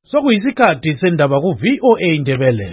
Sokuyisikhathi sendaba ku-VOA Indebele.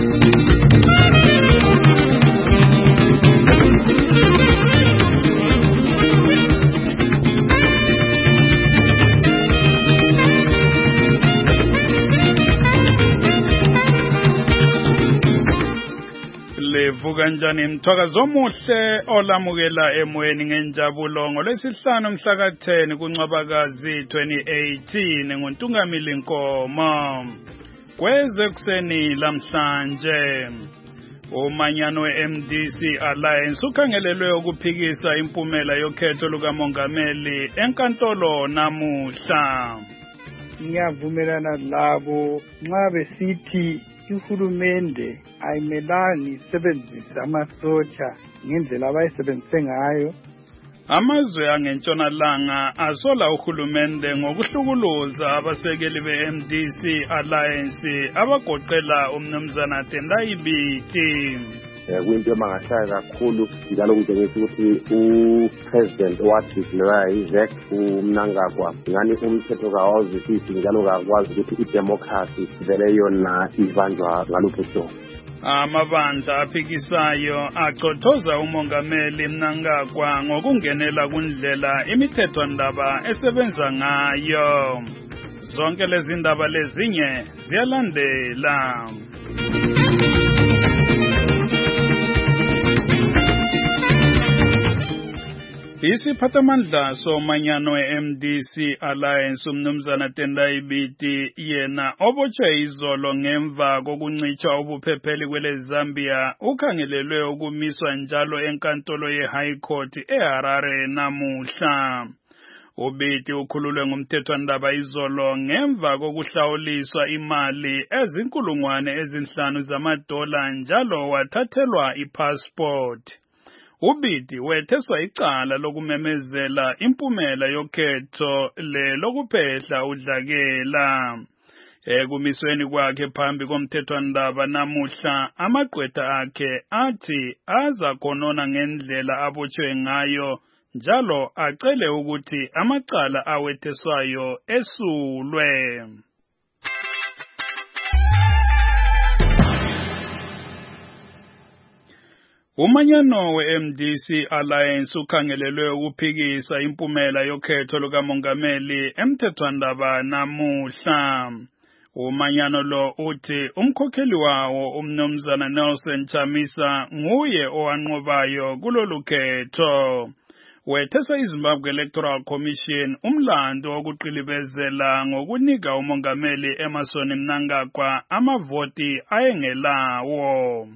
Levuka njani mthwakazo omuhle olamukela emoyeni ngenjabulo ngolwesihlanu mhla ka-10 kuNcwabakazi 2018 nguNtungamili Nkomo. Kweze kuseni lamhlanje umanyano we-MDC Alliance ukhangelelwe ukuphikisa impumela yokhetho lukamongameli enkantolo namuhla. Ngiyavumelana labo nxa besithi uhulumende ayimelanga isebenzise amasotsha ngendlela abayisebenzise ngayo. Amazwe angentshonalanga asola uhulumende ngokuhlukuluza abasekeli be-MDC Alliance abagoqela umnumzana Tendai Biti. Kuyinto emangahlaya kakhulu njalo kutshengisa ukuthi upresident owadeclare iVEC uMnangagwa ngani umthetho kawazwisisi njalo kakwazi ukuthi idemocracy vele yona ibanjwa ngaluphi hlobo. Amabandla aphikisayo achothoza umongameli Mnangagwa ngokungenela kundlela imithethwandaba esebenza ngayo. Zonke lezi ndaba lezinye ziyalandela. Isiphathamandla somanyano we-MDC Alliance umnumzana Tendai Biti yena obotshwe izolo ngemva kokuncitshwa ubuphepheli kwele Zambia ukhangelelwe ukumiswa njalo enkantolo ye-High Court eHarare namuhla. Ubiti ukhululwe ngumthethwandaba izolo ngemva kokuhlawuliswa imali ezinkulungwane ezinhlanu zamadola njalo wathathelwa ipassport. Ubiti wetheswa icala lokumemezela impumela yokhetho lokuphehla udlakela. Ekumisweni kwakhe phambi komthethwandaba namuhla amagqwetha akhe athi aza khonona ngendlela abotshwe ngayo njalo acele ukuthi amacala awetheswayo esulwe. Umanyano we-MDC Alliance ukhangelelwe ukuphikisa impumela yokhetho lukamongameli emthethwandaba namuhla. Umanyano lo uthi umkhokheli wawo umnumzana Nelson Chamisa nguye owanqobayo kulolu khetho. Wethesa iZimbabwe Electoral Commission umlando wokuqilibezela ngokunika umongameli Emmerson Mnangagwa amavoti ayengelawo.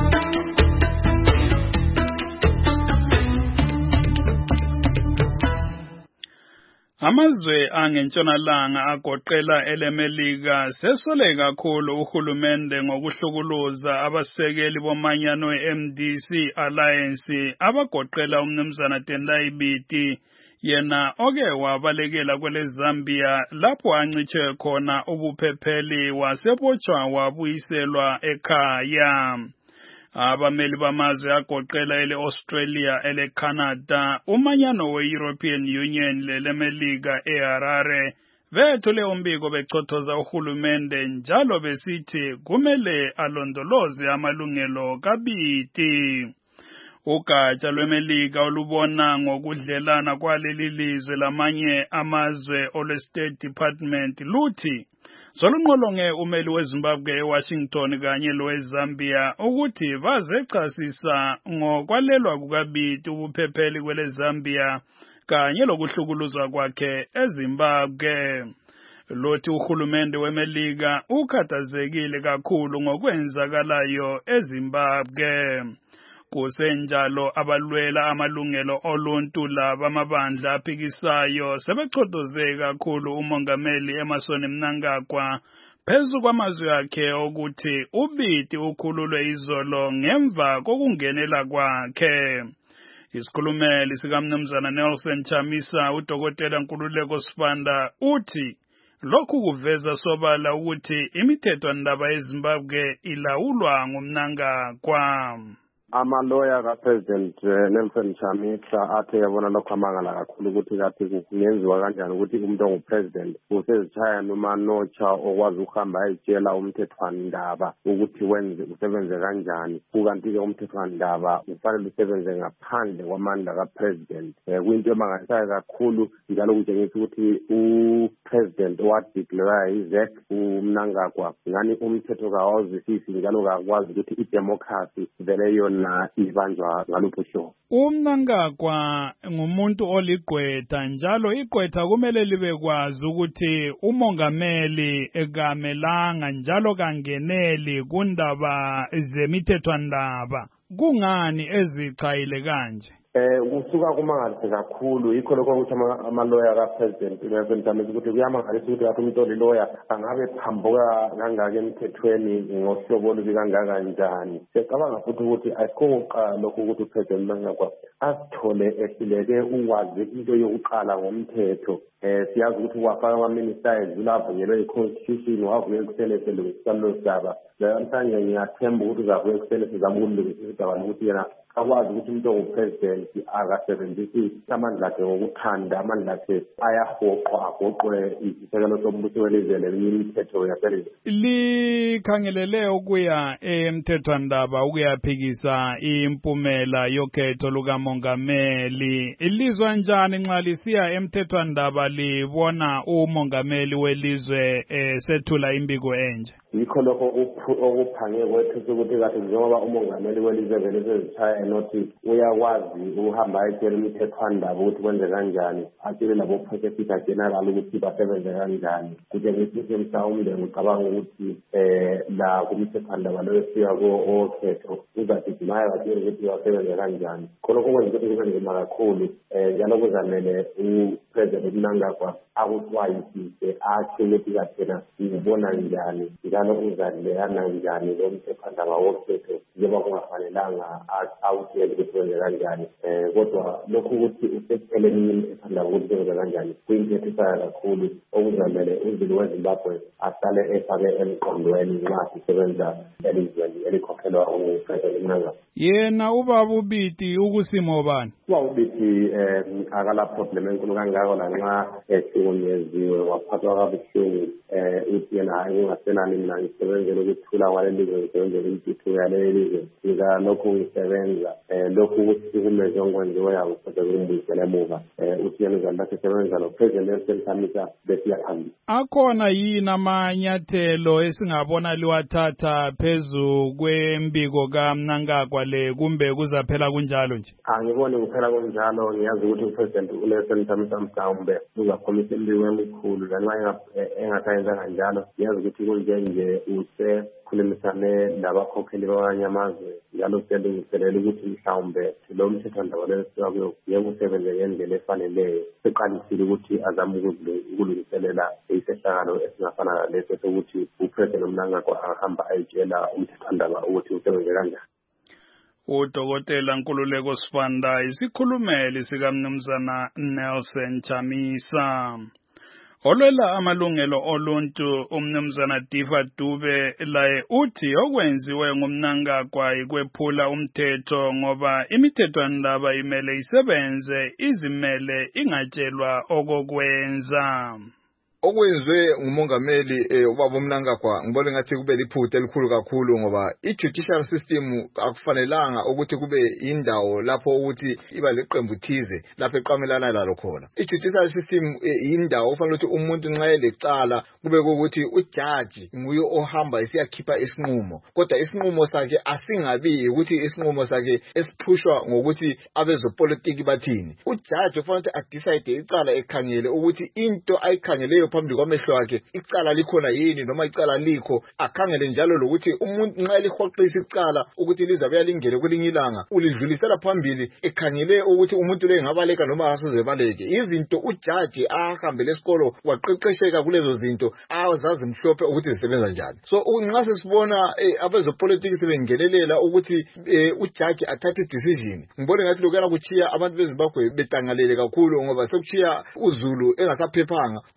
Amazwe angentshonalanga agoqela eleMelika sesole kakhulu uhulumende ngokuhlukuluza abasekeli bomanyano e-MDC Alliance abagoqela umnumzana Tendai Biti yena oke wabalekela kwele Zambia lapho ancitshwe khona ubuphepheli wasebotshwa wabuyiselwa ekhaya. Abameli bamazwe agoqela ele-Australia, ele-Canada, umanyano we-European Union leleMelika eHarare bethule umbiko bechothoza uhulumende njalo besithi kumele alondoloze amalungelo kaBiti. Ugatsha lweMelika olubona ngokudlelana kwaleli lizwe lamanye amazwe olwe-State Department luthi solunqolonge umeli weZimbabwe eWashington kanye loweZambia ukuthi bazechasisa ngokwalelwa kukaBiti ubuphepheli kwele Zambia kanye lokuhlukuluzwa kwakhe eZimbabwe. Lothi uhulumende weMelika ukhathazekile kakhulu ngokwenzakalayo eZimbabwe. Kusenjalo abalwela amalungelo oluntu laba amabandla aphikisayo sebechothoze kakhulu umongameli Emmerson Mnangagwa phezu kwamazwi akhe ukuthi uBiti ukhululwe izolo ngemva kokungenela kwakhe. Isikhulumeli sikamnumzana Nelson Chamisa uDokotela Nkululeko Sibanda uthi lokhu kuveza sobala ukuthi imithethwandaba yeZimbabwe ilawulwa nguMnangagwa. Amaloya kaPresident Nelson Chamisa athe yabona lokho amangala kakhulu ukuthi kathi kungenziwa kanjani ukuthi umuntu ongupresident usezitshaya noma notsha okwazi ukuhamba ayitshela umthethwandaba ukuthi usebenze kanjani. Kukanti-ke umthethwandaba ufanele usebenze ngaphandle kwamandla kaPresident. Kuyinto emangalisayo kakhulu njalo kutshengisa ukuthi uPresident owadeclare iZEC uMnangagwa ngani umthetho kawuzwisisi njalo kakwazi ukuthi idemocracy vele yona ibanjwa ngaluphi uhlobo. UMnangagwa ngumuntu oligqwetha njalo igqwetha kumele libe kwazi ukuthi umongameli ekamelanga njalo kangeneli kundaba zemithethwandaba. Kungani ezichayile kanje? Kusuka kumangalisi kakhulu yikho lokho ukuthi amaloya kaPresident Nelson Chamisa ukuthi kuyamangalisa ukuthi athi umuntu oliloya angabe phambuka kangaka emthethweni ngohlobo olubi kangaka njani. Siyacabanga futhi ukuthi ayikhoqa lokho ukuthi uPresident Mnangagwa asithole ehluleke ukwazi into yokuqala ngomthetho. Siyazi ukuthi wafaka ama-minister edlula avunyelwe i-constitution wavunyelwa kusenate lo daba. Namhlanje ngiyathemba ukuthi uzavuka kusenate zama ukulungisa idaba lokuthi yena akwazi ukuthi umuntu ongupresident akasebenzisi amandla akhe ngokuthanda, amandla akhe ayahoqwa agoqwe isisekelo sombuso welizwe lelinye imithetho yaselizwe. Likhangelele ukuya emthethwandaba ukuyaphikisa impumela yokhetho lukamongameli. Ilizwe njani nxa lisiya emthethwandaba libona umongameli welizwe sethula imbiko enje? Yikho lokho okuphange kwethu ukuthi kathi njengoba umongameli welizwe vele sezitshaya enothi uyakwazi uhamba ayitshela imithethwandaba ukuthi kwenze kanjani, atshele labo prosecutor general ukuthi basebenze kanjani. Kutshengisa ukuthi mhlawumbe ngicabanga ukuthi la kumthethwandaba loyo siya okhetho uzagijimaya batshele ukuthi basebenze kanjani. Khonokho kwenza ukuthi kube nzima kakhulu njalo kuzamele uPresident Mnangagwa akuxwayisise athi ukuthi kathena ngibona njani njalo uzalelana njani lo mthethwandaba wokhetho njengoba kungafanelanga awutshele ukuthi wenze kanjani. Kodwa lokhu ukuthi usepheleni imithethwandaba ukuthi wenze kanjani kuyinto ethisayo kakhulu okuzamele uzulu weZimbabwe asale efake emqondweni nxa sisebenza elizweni elikhokhelwa nguPresident Mnangagwa. Yena ubaba uBiti ukusimo bani? Ubaba uBiti akala problem enkulu kangako lanxa ehlukunyeziwe waphathwa kabuhlungu. Uthi yena hayi ungasenani mina ngisebenzele ukuthula kwalelizwe ngisebenzele intuthuko yalelizwe ika lokhu ngisebenza lokhu kusikumeze okwenziwe yabo kodwa kumbuyisela emuva. Uthi yena uzalibakhe sebenza noPresident Nelson Chamisa besiya phambili. Akhona yini amanyathelo esingabona liwathatha phezu kwembiko kaMnangagwa le kumbe kuzaphela kunjalo nje? Angiboni kuphela kunjalo. Ngiyazi ukuthi uPresident uNelson Chamisa mhlawumbe uzakhomisa imbiko emikhulu lanxa engasayenza kanjalo. Ngiyazi ukuthi kunjenje usekhulumisane nabakhokheli bamanye amazwe njalo uselungiselela ukuthi mhlawumbe lo mthethwandaba lo esiwa kuyo yeke usebenze ngendlela efaneleyo. Seqalisile ukuthi azame ukulungiselela isehlakalo esingafana naleso sokuthi uPresident Mnangagwa ahamba ayitshela umthethwandaba ukuthi usebenze kanjani. Udokotela Nkululeko Sifanda isikhulumeli sikaMnumzana Nelson Chamisa. Olwela amalungelo oluntu uMnumzana Diva Dube laye uthi okwenziwe nguMnangagwa ikwephula umthetho ngoba imithethwandaba imele isebenze izimele ingatshelwa okokwenza. Okwenziwe ngumongameli ubaba uMnangagwa ngibona ngathi kube liphutha elikhulu kakhulu ngoba i-judicial system akufanelanga ukuthi kube indawo lapho ukuthi iba leqembu thize lapho eqamelana lalo khona. I-judicial system indawo ofanele ukuthi umuntu nxa elecala kube ukuthi ujaji nguye ohamba esiyakhipha isinqumo, kodwa isinqumo sakhe asingabi ukuthi isinqumo sakhe esiphushwa ngokuthi abezopolitiki bathini. Ujaji ofanele ukuthi adecide icala ekhangele ukuthi into ayikhangeleyo phambi kwamehlo akhe icala likhona yini noma icala likho, akhangele njalo lokuthi umuntu nxa lihoqisa icala ukuthi lizabe lingene kwelinye ilanga ulidlulisela phambili ekhangele ukuthi umuntu lo engabaleka noma asoze baleke. Izinto ujaji ahambele esikolo waqeqesheka kulezo zinto azazi mhlophe ukuthi zisebenza njani. So nxa sesibona abezopolitiki sebengenelela ukuthi ujaji athathe decision, ngibone ngathi lokuyana kuchiya abantu beZimbabwe betangalele kakhulu ngoba sekuchiya uzulu engasaphephanga. Kukanti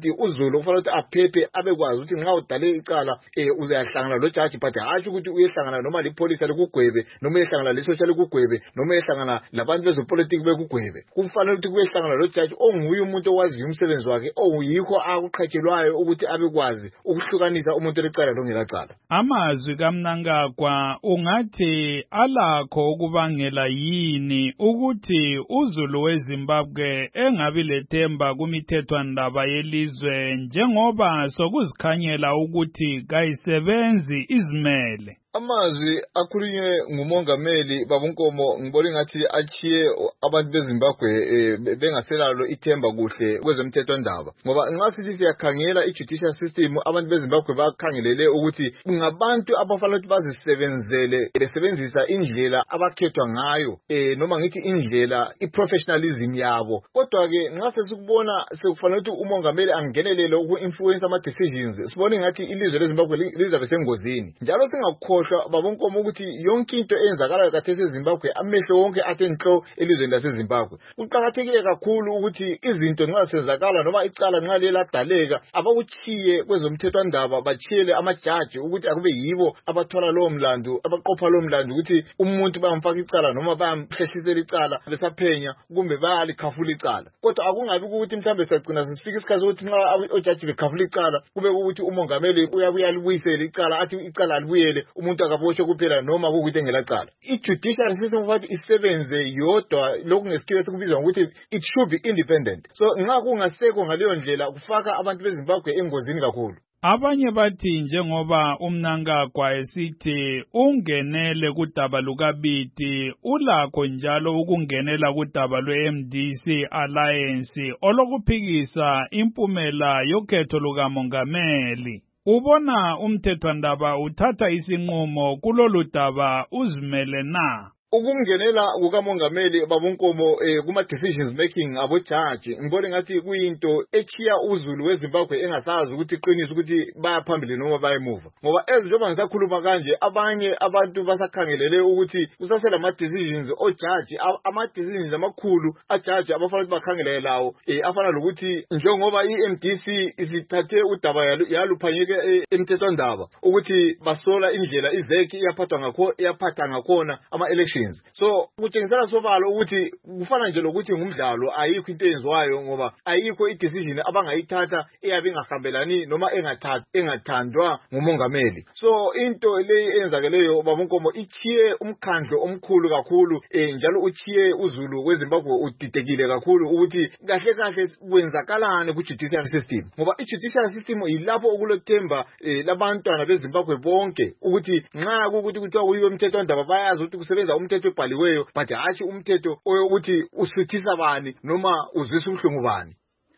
ukuthi uZulu kufanele ukuthi aphephe abekwazi ukuthi nxa udale icala uzayahlangana lo judge but hathi ukuthi uyehlangana noma lipolice likugwebe noma uyehlangana lesocial likugwebe noma uyehlangana labantu bezopolitiki bekugwebe. Kufanele ukuthi kuyehlangana lo judge onguye umuntu owaziyo umsebenzi wakhe oyikho akuqhatshelwayo ukuthi abekwazi ukuhlukanisa umuntu olecala longelacala. Amazwi kaMnangagwa ungathi alakho ukubangela yini ukuthi uZulu weZimbabwe engabi lethemba kumithethwandaba yelizwe njengoba sokuzikhanyela ukuthi kayisebenzi izimele? Amazwi akhulunywe ngumongameli Babunkomo ngibona ngathi achiye abantu beZimbabwe bengaselalo ithemba kuhle kwezomthethwandaba, ngoba nxa sithi siyakhangela i-judicial system abantu beZimbabwe bakhangelele ukuthi ngabantu abafanele ukuthi bazisebenzele besebenzisa indlela abakhethwa ngayo noma ngithi indlela i-professionalism yabo. Kodwa ke nxa sesikubona sekufanele ukuthi umongameli angenelele uku-influence ama-decisions, sibone ngathi ilizwe leZimbabwe lizabe sengozini. Njalo singakho Babunkomo ukuthi yonke into eyenzakalayo khathesi eZimbabwe amehlo wonke athe nhlo elizweni laseZimbabwe. Kuqakathekile kakhulu ukuthi izinto nxa senzakala noma icala nxa leladaleka abakuchiye kwezomthethwandaba bachiyele amajaji ukuthi akube yibo abathola lowo mlando, abaqopha lowo mlando ukuthi umuntu bayamfaka icala noma bayamhlehlisela icala besaphenya kumbe bayalikhafula icala. Kodwa akungabi ukuthi mhlambe siyagcina sifika isikhathi sokuthi nxa ojaji bekhafula icala kube ukuthi umongameli uyabuya libuyisele icala athi icala alibuyele umuntu akaboshwe kuphela noma ukuthi engelacala. I-judicial system ukuthi isebenze yodwa lokhu ngesikhiwo sikubizwa ngokuthi it should be independent. So nxa kungasekho ngaleyo ndlela kufaka abantu beZimbabwe engozini kakhulu. Abanye bathi njengoba uMnangagwa esithi ungenele kudaba lukaBiti ulakho njalo ukungenela kudaba lwe-MDC Alliance olokuphikisa impumela yokhetho lukamongameli. Ubona umthethwandaba uthatha isinqumo kulolu daba uzimele na? Ukungenela kukamongameli Babunkomo kuma decisions making abojaji ngibona ngathi kuyinto echiya uZulu weZimbabwe engasazi ukuthi iqiniso ukuthi bayaphambili noma bayemuva, ngoba njengoba ngisakhuluma kanje abanye abantu basakhangelele ukuthi kusasela ama decisions ojaji ama decisions amakhulu ajaji abafanele bakhangelele lawo afana lokuthi njengoba iMDC isithathe udaba yaluphanyeke emthethwandaba ukuthi basola indlela izeki iyaphatha ngakhona ama elections. So kutshengisela sobala ukuthi kufana nje lokuthi ngumdlalo ayikho into eyenziwayo ngoba ayikho i-decision abangayithatha eyabe ingahambelani noma engathandwa ngumongameli. So into leyi eyenzakeleyo Babunkomo ichiye umkhandlo omkhulu kakhulu njalo uchiye uZulu weZimbabwe udidekile kakhulu ukuthi kahle kahle kwenzakalani ku-judicial system, ngoba i-judicial system yilapho okulethemba labantwana beZimbabwe bonke ukuthi nxa kukuthi kuthiwa kuyiwe umthethwandaba bayazi ukuthi kusebenza umthetho ebhaliweyo but hathi umthetho oyokuthi usuthisa bani noma uzwisa ubuhlungu bani.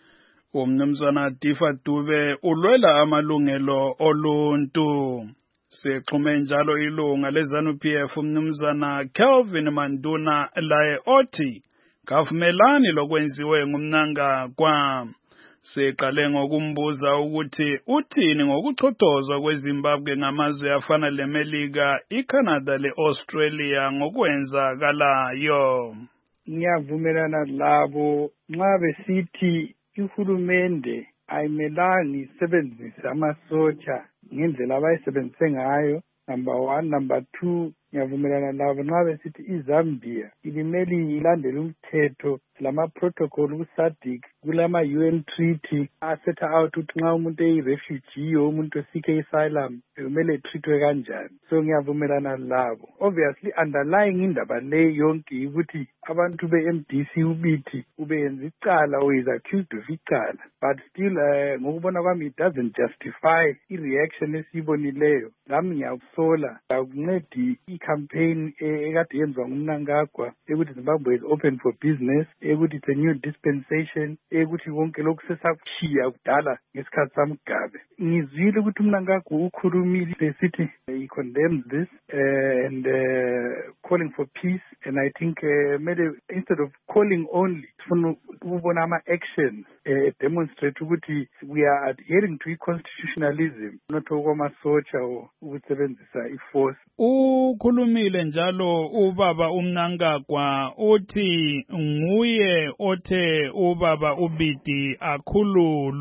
Umnumzana Difa Dube ulwela amalungelo oluntu. Sexhume njalo ilunga leZANU-PF umnumzana Kelvin Manduna laye othi kavumelani lokwenziwe nguMnangagwa. Seqale ngokumbuza ukuthi uthini ngokuchothozwa kweZimbabwe ngamazwe afana leMelika, iCanada leAustralia ngokwenzakalayo. Ngiyavumelana labo nxa besithi uhulumende ayimelanga isebenzise amasotsha ngendlela abayisebenzise ngayo. Number 1. Number 2, ngiyavumelana labo nxa besithi iZambia ilimele ilandele umthetho lama-protocol ku-SADC kulama-UN treaty asetha out ukuthi nxa umuntu eyi-refugee or umuntu osike asylum kumele treatwe kanjani. So ngiyavumelana labo. Obviously underlying indaba le yonke ukuthi abantu be-MDC uBiti ubeyenza icala or is accused of icala, but still ngokubona kwami it doesn't justify i-reaction esiyibonileyo. Ngami ngiyakusola akuncedi i-campaign ekade yenziwa nguMnangagwa ukuthi Zimbabwe is open for business, ukuthi it's a new dispensation, ukuthi konke lokhu sesakushiya kudala ngesikhathi saMgabe. Ngizwile ukuthi uMnangagwa ukhulumile esithi he condemns this and calling for peace, and I think maybe instead of calling only sifuna ukubona ama-actions demonstrate ukuthi we are adhering to i-constitutionalism, not okwamasotsha or ukusebenzisa i-force. Ukhulumile njalo ubaba uMnangagwa uthi nguye othe ubaba uBiti akhululwe.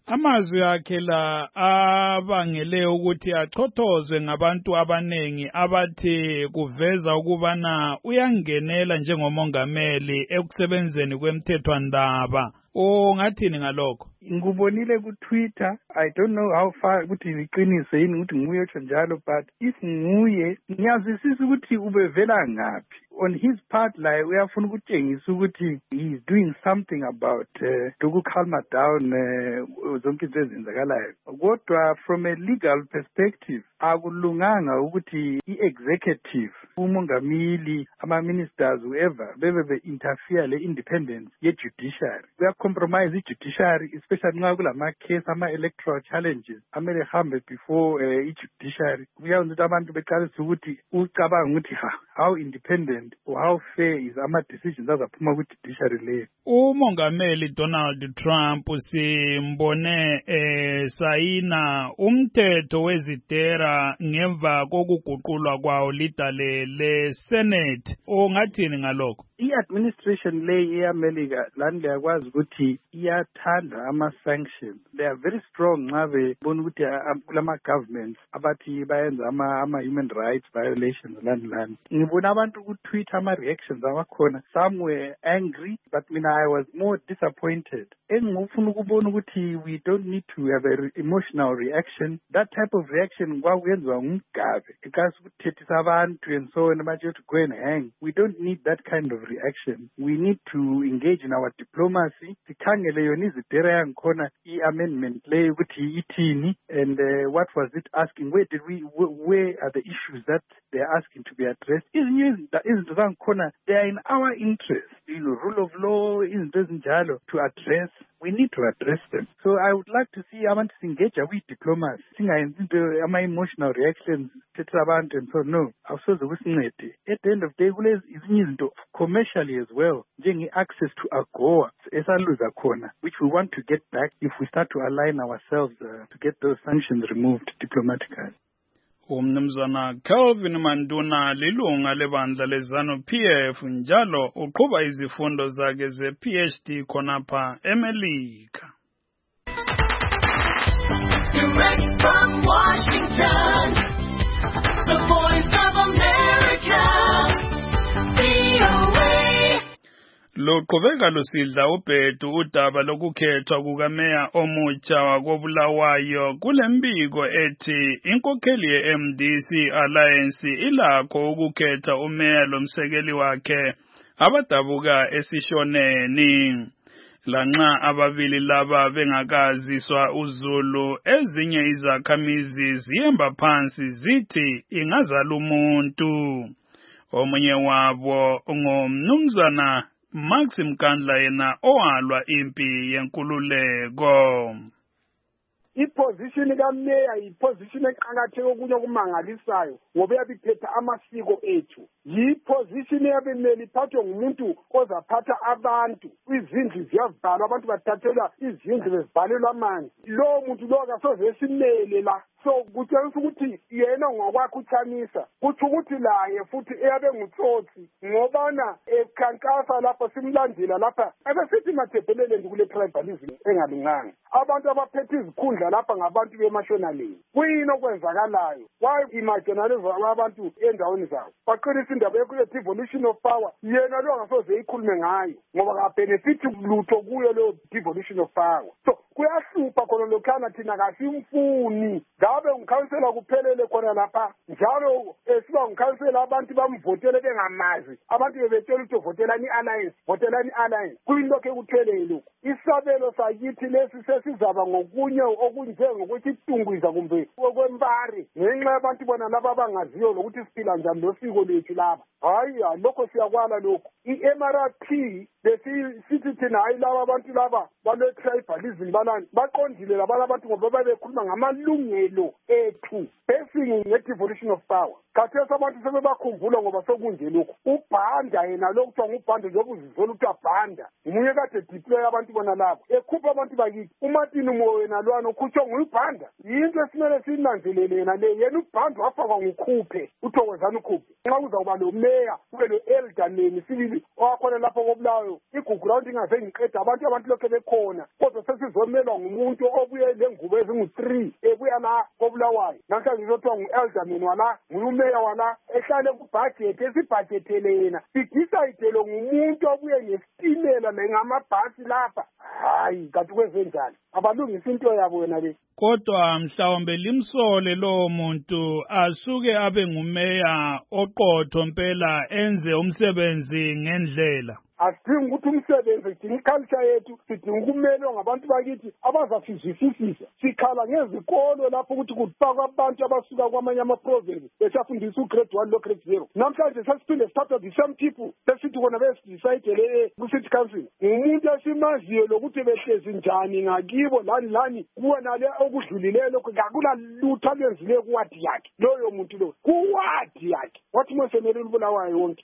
Amazwi akhe la abangele ukuthi achothozwe ngabantu abanengi abathi kuveza ukubana uyangenela njengomongameli ekusebenzeni kwemthethwandaba. Ungathini ngalokho? Ngubonile ku-Twitter. I don't know how far ukuthi liqinise yini ukuthi nguye otsho njalo, but if nguye ngiyazwisisa ukuthi ubevela ngaphi. On his part la uyafuna ukutshengisa ukuthi he is doing something about ukucalma down zonke izinto ezenzakalayo. Kodwa from a legal perspective akulunganga ukuthi i-executive, umongameli, ama-ministers, whoever, bebe interfere le-independence ye-judiciary. Compromise i-judiciary, especially nxa kulama-case, ama-electoral challenges, amele hambe before i-judiciary. Kuyawenza ukuthi abantu beqalisa ukuthi ucabanga ukuthi how independent or how fair is ama-decisions azaphuma kwi-judiciary leyo. Umongameli Donald Trump simbone sayina umthetho wezitera ngemva kokuguqulwa kwawo lidale le-Senate. Ungathini ngalokho? I-administration leyi eyamelika lani liyakwazi ukuthi iyathanda ama-sanctions. They are very strong nxa bebona ukuthi kulama-governments abathi bayenza ama-human rights violations lani. Ngibona abantu ku-Twitter ama-reactions abakhona. Some were angry, but mina I was more disappointed. Engifuna ukubona ukuthi we don't need to have an emotional reaction. That type of reaction kwakuyenziwa ngumgabe. Because ukuthethisa abantu and so on, manje to go and hang. We don't need that kind of reaction. We need to engage in our diplomacy. Sikhangele yona izidera yangikhona i-amendment leyo ukuthi ithini, and what was it asking? Where are the issues that they are asking to be addressed? Izinto zangikhona, they are in our interest. Rule of law, izinto ezinjalo to address. We need to address them. So I would like to see abantu engage with diplomacy. Singayenzi into ama-emotional reactions, thetha abantu and so no. Awusoze kusincede. At the end of the day, kulezi izinye izinto commercially as well, njenge-access to AGOA esaluza khona, which we want to get back if we start to align ourselves to get those sanctions removed diplomatically. Umnumzana Kelvin Manduna lilunga lebandla leZANU-PF njalo uqhuba izifundo zakhe ze-PhD khonapha eMelika. Direct from Washington, the Voice of America, VOA. Luqhubeka lusidla ubhedu udaba lokukhethwa kukameya omutsha wakoBulawayo kulembiko ethi inkokheli ye-MDC Alliance ilakho ukukhetha umeya lomsekeli wakhe abadabuka esishoneni. Lanxa ababili laba bengakaziswa uZulu, ezinye izakhamizi ziyemba phansi zithi ingazala umuntu. Omunye wabo ngumnumzana Maxim Kandla yena owalwa impi yenkululeko. Iposition kameya yiposition eqakatheke okunye okumangalisayo ngoba yabiphetha amasiko ethu. Yiposition yabemeli iphathwe ngumuntu ozaphatha abantu. Izindlu ziyavalwa, abantu bathathelwa izindlu bezivalelwa amanzi. Lowo muntu lo akasoze esimele la. So kutshengisa ukuthi yena ngokwakhe uchanisa. Kuthi ukuthi laye futhi eyabe ngutsotsi ngobana ekhankasa lapha simlandela lapha. Ebesithi mathebhelele nje kule tribalism engalunganga. Abantu abaphethe izikhundla lapha ngabantu bemashonaleni. Kuyini okwenzakalayo? Why imarginalize abantu endaweni zabo? Baqinisa indaba ye-devolution of power. Yena lo ngasoze ikhulume ngayo ngoba ka-benefit lutho kuyo lo devolution of power. So kuyahlupha khona lokhana thina kasimfuni. Ngabe ngikhansela kuphelele khona lapha njalo siba ngikhansela abantu bamvotele bengamazi. Abantu bebetshela ukuthi votelani i-alliance, votelani i-alliance. Kuyilokho ekuthwele lokhu. Isabelo sakithi lesi sesizaba ngokunye okunjengokuthi itungwiza kumbe okwempari ngenxa yabantu bona laba abangaziyo lokuthi siphila njani losiko lethu laba. Hayi lokho siyakwala lokho. I-MRP sithi thina hayi laba abantu laba bale-tribalism balani baqondile labana abantu ngoba bekhuluma ngamalungelo ethu basing nge-devolution of power. khathesi abantu sebebakhumbula ngoba sokunje lokhu uBhanda yena lokhu kuthiwa nguBhanda njengoba uzizola ukuthi abhanda nguye kade deploy abantu bona lapho ekhupha abantu bakithi uMartin Moyo lwana ukhutshwa nguBhanda yinto esimele sinanzelele yena le yena uBhanda wafakwa ngukhuphe uthokozana ukhuphe nxa kuzakuba lo mayor kube lo elder name sibili owakhona lapho koBulawayo igugu round ingase ngiqeda abantu lokho bekhona kodwa sesizomelwa ngumuntu obuye lengubo ezingu3 ebuya la koBulawayo namhlanje izothiwa ngu-elder name wala ngumeya wala ehlale kubudget esibhajethele yena sidicayidele ngumuntu obuye ngesitimela nengamabhasi lapha hayi kanti kwezenjani abalungisa into yabo wena le kodwa mhlawumbe limsole lo muntu asuke abe ngumeya oqotho mpela enze umsebenzi ngendlela asidingi ukuthi umsebenzi sidinga iculture yethu sidinga ukumelwa ngabantu bakithi abazasizwisisisa sikhala ngezikolo lapho ukuthi kufakwa abantu abasuka kwamanye ama-province besafundisa ugrade 1 lo grade 0 namhlanje sesiphinde sithatha the same people sesithi kona besidicayidele ku-city council ngumuntu esimaziyo lokuthi behlezi njani ngakibo lani kuwe nale okudlulileyo lokhu akula lutho alwenzileyo kuwadi yakhe loyo muntu lo kuwadi yakhe wathi mosenele uBulawayo wonke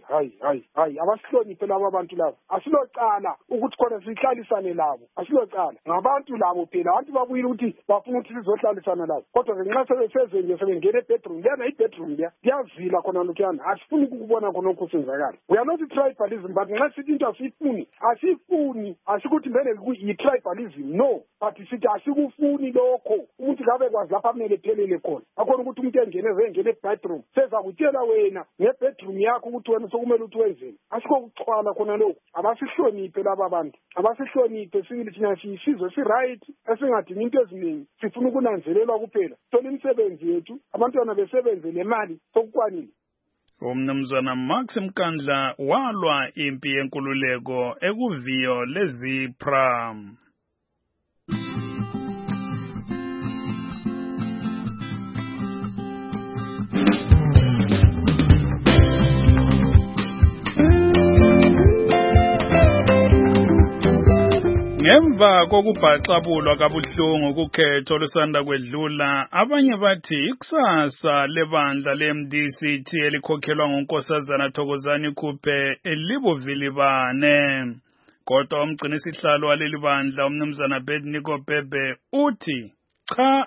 hayi abasihloniphe labo abantu labo asilocala ukuthi khona sihlalisane labo asilocala ngabantu labo phela abantu babuyile ukuthi bafuna ukuthi sizohlalisana labo kodwa ngenxa sebesezenje sebengena ebedroom lena ibedroom liyazila khona lokhuyana asifuni ukubona khonokho senzakala we are not tribalism but nxa sithi into asifuni asikuthi mbele yi-tribalism no but sithi asikufuni lokho ukuthi ngabe kwazi lapha kumele phelele khona akhona ukuthi umuntu engene ebedroom sezakutshela wena ngebedroom yakho ukuthi wena sokumele ukuthi wenzeni asikokuchwala khona lokho abasihloniphe laba abantu abasihloniphe sibili thina siyisizwe si-right esingadingi into eziningi sifuna ukunanzelelwa kuphela thola imisebenzi yethu abantwana besebenze nemali sokukwanile umnumzana Max Mkandla walwa impi yenkululeko ekuviyo lezipra Ngemva kokubhaxabulwa kabuhlungu kukhetho lusanda kwedlula abanye bathi ikusasa lebandla leMDC elikhokhelwa nguNkosazana Thokozani Khuphe elibuvilibane kodwa umgcinisihlalo waleli bandla umnumzana Bedniko Bhebhe uthi cha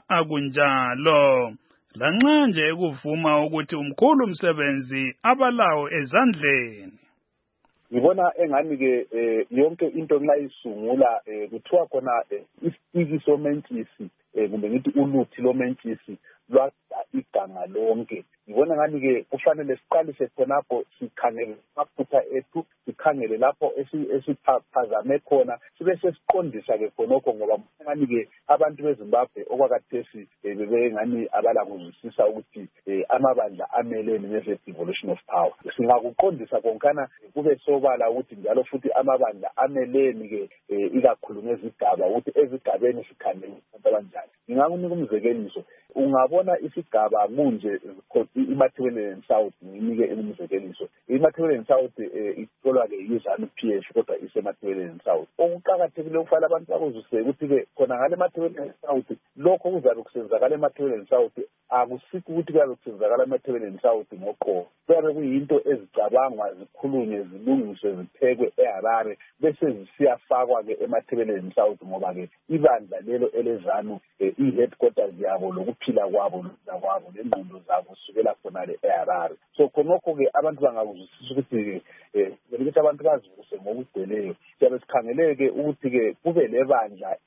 akunjalo lanxa nje ekuvuma ukuthi umkhulu umsebenzi abalawo ezandleni ngibona engani ke yonke into nxa isungula kuthiwa khona isipiki somentshisi kumbe ngithi uluthi lomentshisi lwada iganga lonke ngibona ngani ke kufanele siqalise khonapho sikhangele amaphutha ethu sikhangele lapho esiphazame khona sibe sesiqondisa ke khonokho ngoba ngani ke abantu beZimbabwe okwakathesi bebengani abala kuzwisisa ukuthi amabandla amelene neze-devolution of power singakuqondisa konkana kube sobala ukuthi njalo futhi amabandla amelene ke ikakhulu ngezigaba ukuthi ezigabeni sikhangele kanjani ngingakunika umzekeliso ungabona isigaba kunje iMatabeleland South nginike umzekeliso iMatabeleland South itholwa ke yizanu PH kodwa iseMatabeleland South okuqhakathekile ukufala abantu bakuzwiseke ukuthi ke khona ngale Matabeleland South lokho kuzabe kusenzakala eMatabeleland South akusikho ukuthi kuyabe kusenzakala eMatabeleland South ngoqo kuyabe kuyinto ezicabangwa zikhulunywe zilungiswe ziphekwe eHarare bese zisiyafakwa ke eMatabeleland South ngoba ke ibandla lelo elezanu i-headquarters yabo lokuphila kwabo nengqondo zabo kusukela khona le eHarare so khonokho ke abantu bangakuzwisisa ukuthi ukuthi abantu bazivuse ngokugcweleyo siyabe sikhangeleke ukuthi ke kube lebandla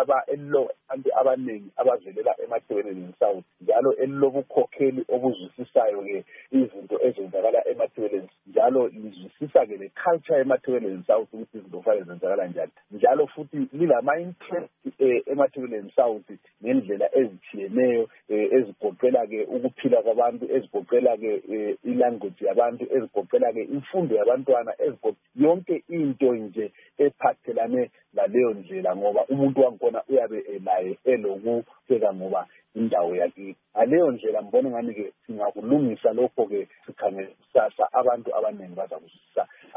elilo abantu abaningi abavelela eMatabeleland South njalo elilobukhokheli obuzwisisayo ke izinto ezenzakala eMatabeleland njalo lizwisisa ke le culture eMatabeleland South ukuthi izinto kufanele zenzakala njani njalo futhi lilama-interest eMatabeleland South ngendlela ezitshiyeneyo ezigoqela ke ukuphila kwabantu ezigoqela ke ilanguage yabantu ezigoqela ke imfundo yabantwana yonke into nje ephathelane laleyo ndlela ngoba umuntu wankona uyabe elaye elokufeka ngoba indawo yakhe ngaleyo ndlela mbona ngani ke singakulungisa lokho ke sikhangele kusasa abantu abaningi bazakuzwisisa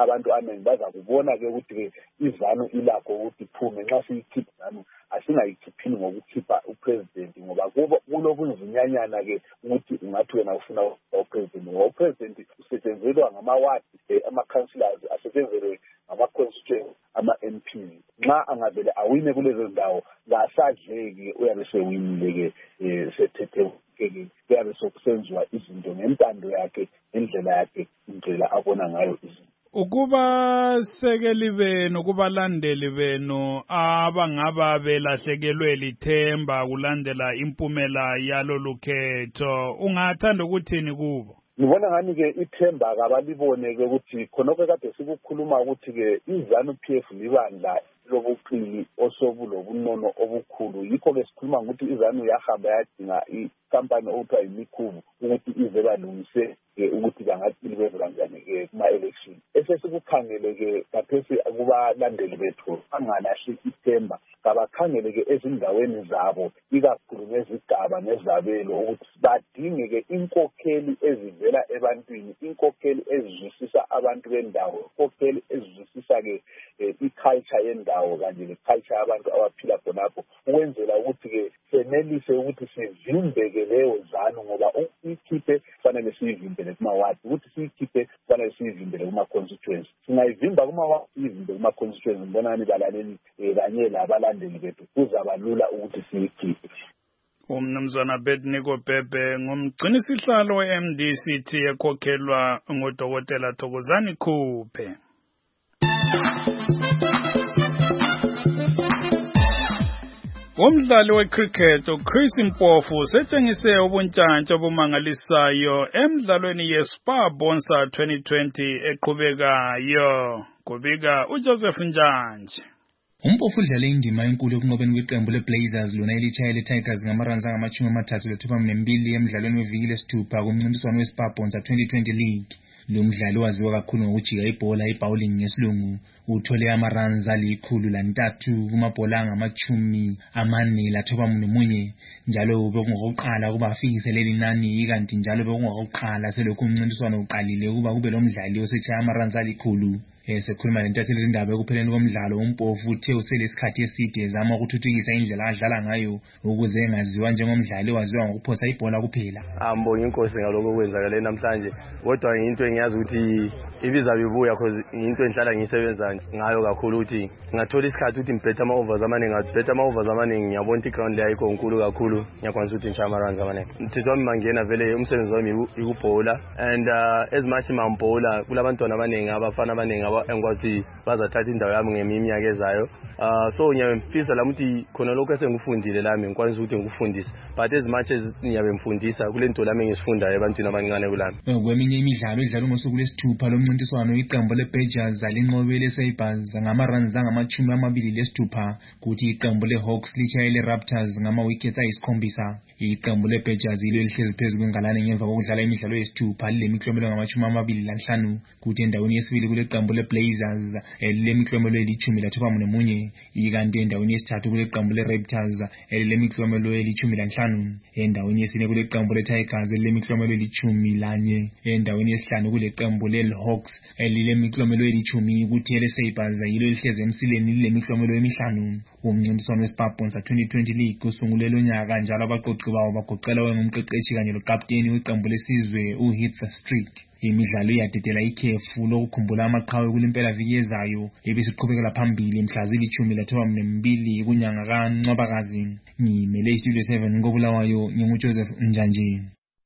abantu abaningi baza kubona-ke ukuthi-ke iZANU ilakho ukuthi iphume nxa siyikhipha iZANU asingayikhiphini ngokukhipha upresident ngoba kulokuzinyanyana-ke ukuthi ungathi wena ufuna upresident ngoba upresident usetshenzelwa ngamawadi ama-councillors asetshenzelwe ngama-constituency ama-MP nxa angavele awine kulezo ndawo kasadleki uyabe sewinile-ke sethethe-ke kuyabe sokusenziwa izinto ngentando yakhe ngendlela yakhe indlela abona ngayo izinto. Ukubasekeli benu kubalandeli benu abangaba belahlekelwe lithemba kulandela impumela yalolu khetho ungathanda ukuthini kubo? Ngibona ngani-ke ithemba kabalibone-ke ukuthi khonokho kade sikukhuluma ukuthi-ke iZANU-PF libandla lobuqili osobulobunono obukhulu yikho-ke sikhuluma ngokuthi iZANU yahamba yadinga ikampani okuthiwa yimikhulu ukuthi ize balungise ukuthi bangathini bezela njani-ke kuma-election esesikukhangele-ke kaphesi kubalandeli bethu bangalahli ithemba kabakhangele-ke ezindaweni zabo ikakhulu ngezigaba nezabelo ukuthi badinge-ke inkokheli ezivela ebantwini inkokheli ezizwisisa abantu bendawo inkokheli ezizwisisa-ke i-culture yendawo kanye ne-culture yabantu abaphila khonapho ukwenzela ukuthi-ke senelise ukuthi sivimbeke leyo ZANU ngoba ikhiphe kufanele siyivimbele kumawadi ukuthi siyikhiphe kufanele siyivimbele kuma-constituency singayivimba kumawadi siyivimbe kuma-constituency ngibonani balaleli kanye labalandeli bethu kuzaba lula ukuthi siyikhiphe. Umnumzana Abednego Bhebhe ngumgcinisihlalo we-MDCT ekhokhelwa ngodokotela Thokozani Khuphe. Umdlali wecricket uChris Mpofu usetshengise ubuntshantsha obumangalisayo emidlalweni yeSpa Bonsa 2020 eqhubekayo. Kubika uJoseph Njanje. Mpofu udlale indima enkulu ekunqobeni kweqembu leBlazers lona elitshaya leTigers ngamaruns angama-32 emidlalweni weviki lesithupha kumncintiswano weSpa Bonsa 2020 League. Lo mdlali waziwa kakhulu ngokujika ibhola ibowling ngesilungu uthole amaruns ali-103 kumabhola angama-41 njalo bekungokuqala kuba afikise leli nani kanti njalo bekungokuqala selokhu umncintiswano uqalile ukuba kube lo mdlali osetshaya amaruns ali-100. Sekhuluma lentatheli izindaba ekupheleni komdlalo uMpofu uthe uselesikhathi eside ezama ukuthuthukisa indlela adlala ngayo ukuze engaziwa njengomdlali waziwa ngokuphosa ibhola kuphela. Ambonga inkosi ngaloko okwenzakale namhlanje kodwa into engiyazi ukuthi ibizabe ibuya cause into engihlala ngisebenza ngayo kakhulu ukuthi ngathola isikhathi ukuthi ngibetha ama-overs amaningi ngibetha ama-overs amaningi ngiyabona ukuthi i-ground leyo ayikho nkulu kakhulu ngiyakwanisa ukuthi ngishaya ama-runs amaningi. Mthithi wami mangena vele umsebenzi wami ikubhola and as much mangibhola kulabantwana abaningi abafana abaningi engikwazi bazathatha indawo yami ngeminyaka ezayo. So ngiyafisa lami ukuthi khona lokho esengifundile lami ngikwanisa ukuthi ngikufundise but as much as ngiyabe ngifundisa kule nto lami engisifundayo ebantwini abancane kulami. Kweminye imidlalo edlalwa ngosuku lesithupha lomncintiswano iqembu leBadgers alinqobe leSabres ngamaruns angama-26 kuthi iqembu leHawks litshaye leRaptors ngama-wickets ayi-7. Iqembu leBadgers yilo elihlezi phezu kwengalane ngemva kokudlala imidlalo yesithupha lilemiklomelo ngama-25 kuthi endaweni yesibili kuleqembu leBlazers lilemiklomelo eli-11 ikanti endaweni yesithathu kuleqembu leRaptors lilemiklomelo eli-15 endaweni yesine kuleqembu leTigers lilemiklomelo eli-11 endaweni yesihlanu kuleqembu leHawks lilemiklomelo eli-10 kuthi leSabres yilo elihlezi emsileni lilemiklomelo emi5. Umncintiswano weSpa Bonsa 2020 League usungule lo nyaka njalo abaqoqi bawo bagoqela ngumqeqeshi kanye lokapteni weqembu lesizwe uHeath Streak. Imidlalo iyadedela ikhefu lokukhumbula amaqhawe kulimpela viki ezayo ebesiqhubekela phambili mhla zili-12 kunyanga kaNcwabakazi. Ngimele iStudio 7 ngobulawayo nginguJoseph Njanje.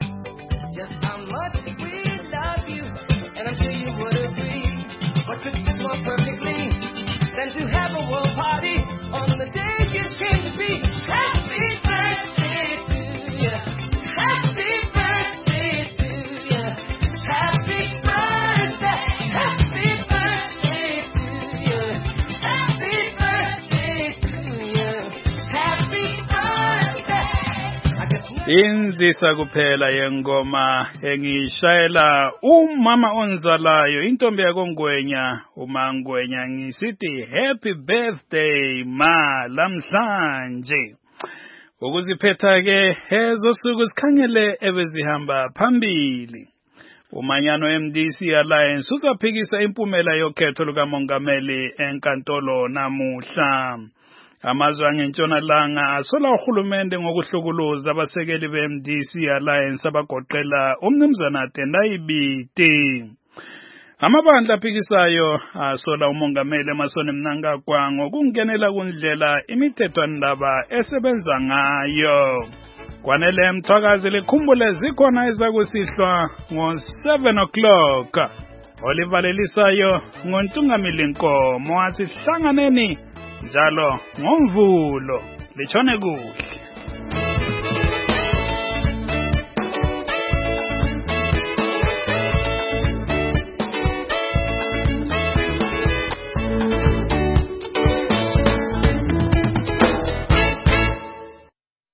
Inzisa kuphela yengoma engishayela umama onzalayo intombi yakoNgwenya uMangwenya ngisithi happy birthday ma lamhlanje. Ukuziphetha ke ezosuku sikhangele ebezihamba phambili. Umanyano MDC Alliance usaphikisa impumela yokhetho lukamongameli enkantolo namuhla. Amazwe angentshonalanga asola uhulumende ngokuhlukuluza abasekeli be-MDC Alliance abagoqela umnumzana Tendai Biti. Amabandla aphikisayo asola umongameli Emmerson Mnangagwa ngokungenela kundlela imithethwandaba esebenza ngayo. Kwanele Mthwakazi likhumbule zikhona ezakusihlwa ngo-7 o'clock. Olivalelisayo ngoNtungamili Nkomo wathi hlanganeni njalo ngoMvulo. Litshone kuhle.